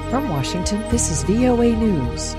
From Washington, this is VOA News.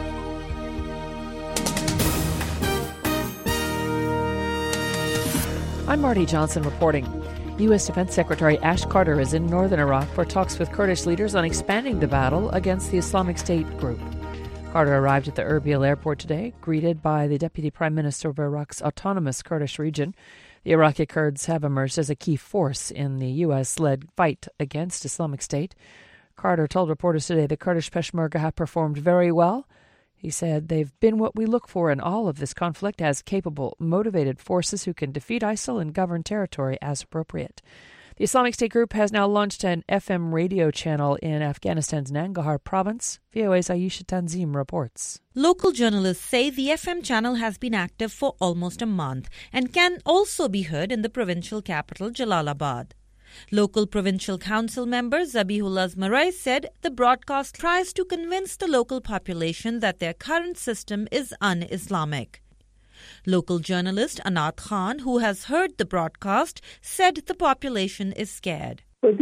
I'm Marty Johnson reporting. U.S. Defense Secretary Ash Carter is in northern Iraq for talks with Kurdish leaders on expanding the battle against the Islamic State group. Carter arrived at the Erbil airport today, greeted by the Deputy Prime Minister of Iraq's autonomous Kurdish region. The Iraqi Kurds have emerged as a key force in the U.S.-led fight against Islamic State. Carter told reporters today the Kurdish Peshmerga have performed very well. He said they've been what we look for in all of this conflict as capable, motivated forces who can defeat ISIL and govern territory as appropriate. The Islamic State group has now launched an FM radio channel in Afghanistan's Nangarhar province. VOA's Ayesha Tanzim reports. Local journalists say the FM channel has been active for almost a month and can also be heard in the provincial capital, Jalalabad. Local provincial council member Zabihullah Azmarai said the broadcast tries to convince the local population that their current system is un-Islamic. Local journalist Anat Khan, who has heard the broadcast, said the population is scared. They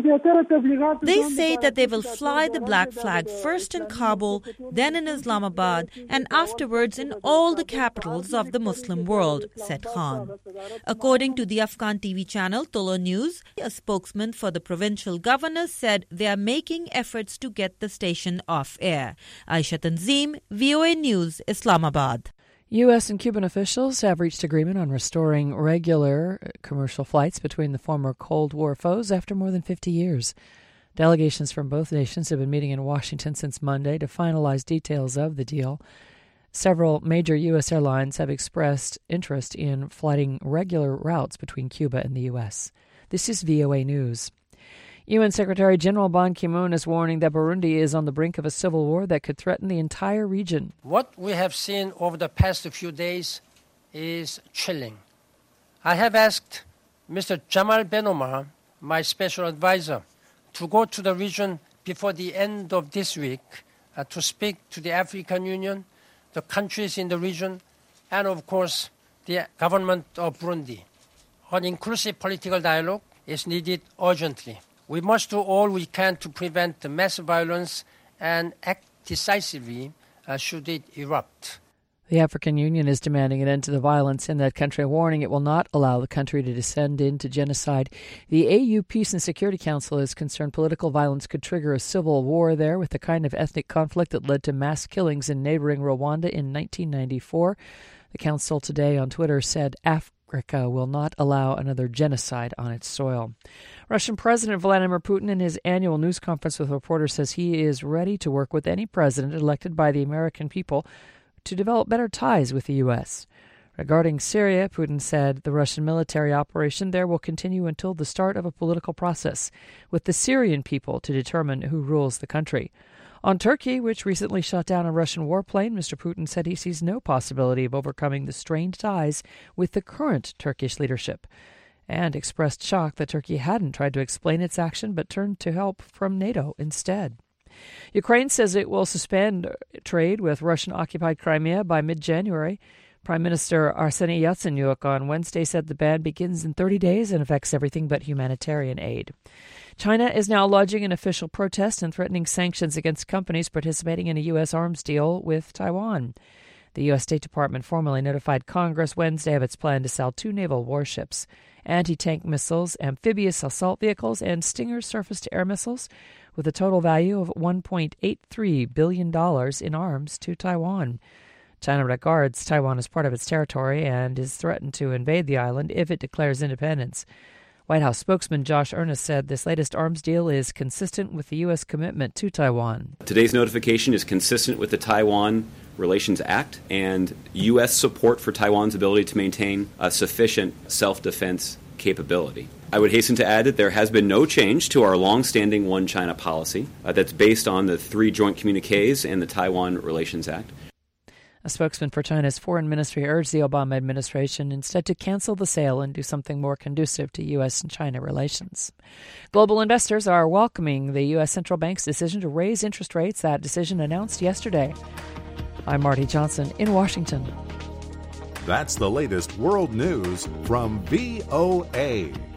say that they will fly the black flag first in Kabul, then in Islamabad, and afterwards in all the capitals of the Muslim world, said Khan. According to the Afghan TV channel Tolo News, a spokesman for the provincial governor said they are making efforts to get the station off air. Aisha Tanzim, VOA News, Islamabad. U.S. and Cuban officials have reached agreement on restoring regular commercial flights between the former Cold War foes after more than 50 years. Delegations from both nations have been meeting in Washington since Monday to finalize details of the deal. Several major U.S. airlines have expressed interest in flying regular routes between Cuba and the U.S. This is VOA News. UN Secretary General Ban Ki-moon is warning that Burundi is on the brink of a civil war that could threaten the entire region. What we have seen over the past few days is chilling. I have asked Mr. Jamal Ben Omar, my special advisor, to go to the region before the end of this week to speak to the African Union, the countries in the region, and of course the government of Burundi. An inclusive political dialogue is needed urgently. We must do all we can to prevent the mass violence and act decisively should it erupt. The African Union is demanding an end to the violence in that country, warning it will not allow the country to descend into genocide. The AU Peace and Security Council is concerned political violence could trigger a civil war there with the kind of ethnic conflict that led to mass killings in neighboring Rwanda in 1994. The council today on Twitter said Africa will not allow another genocide on its soil. Russian President Vladimir Putin in his annual news conference with reporters says he is ready to work with any president elected by the American people to develop better ties with the U.S. Regarding Syria, Putin said the Russian military operation there will continue until the start of a political process with the Syrian people to determine who rules the country. On Turkey, which recently shot down a Russian warplane, Mr. Putin said he sees no possibility of overcoming the strained ties with the current Turkish leadership, and expressed shock that Turkey hadn't tried to explain its action but turned to help from NATO instead. Ukraine says it will suspend trade with Russian-occupied Crimea by mid-January. Prime Minister Arseniy Yatsenyuk on Wednesday said the ban begins in 30 days and affects everything but humanitarian aid. China is now lodging an official protest and threatening sanctions against companies participating in a U.S. arms deal with Taiwan. The U.S. State Department formally notified Congress Wednesday of its plan to sell 2 naval warships, anti-tank missiles, amphibious assault vehicles, and Stinger surface-to-air missiles, with a total value of $1.83 billion in arms to Taiwan. China regards Taiwan as part of its territory and is threatened to invade the island if it declares independence. White House spokesman Josh Earnest said this latest arms deal is consistent with the U.S. commitment to Taiwan. Today's notification is consistent with the Taiwan Relations Act and U.S. support for Taiwan's ability to maintain a sufficient self-defense capability. I would hasten to add that there has been no change to our long-standing One China policy that's based on the 3 joint communiques and the Taiwan Relations Act. A spokesman for China's foreign ministry urged the Obama administration instead to cancel the sale and do something more conducive to U.S. and China relations. Global investors are welcoming the U.S. Central Bank's decision to raise interest rates. That decision announced yesterday. I'm Marty Johnson in Washington. That's the latest world news from VOA.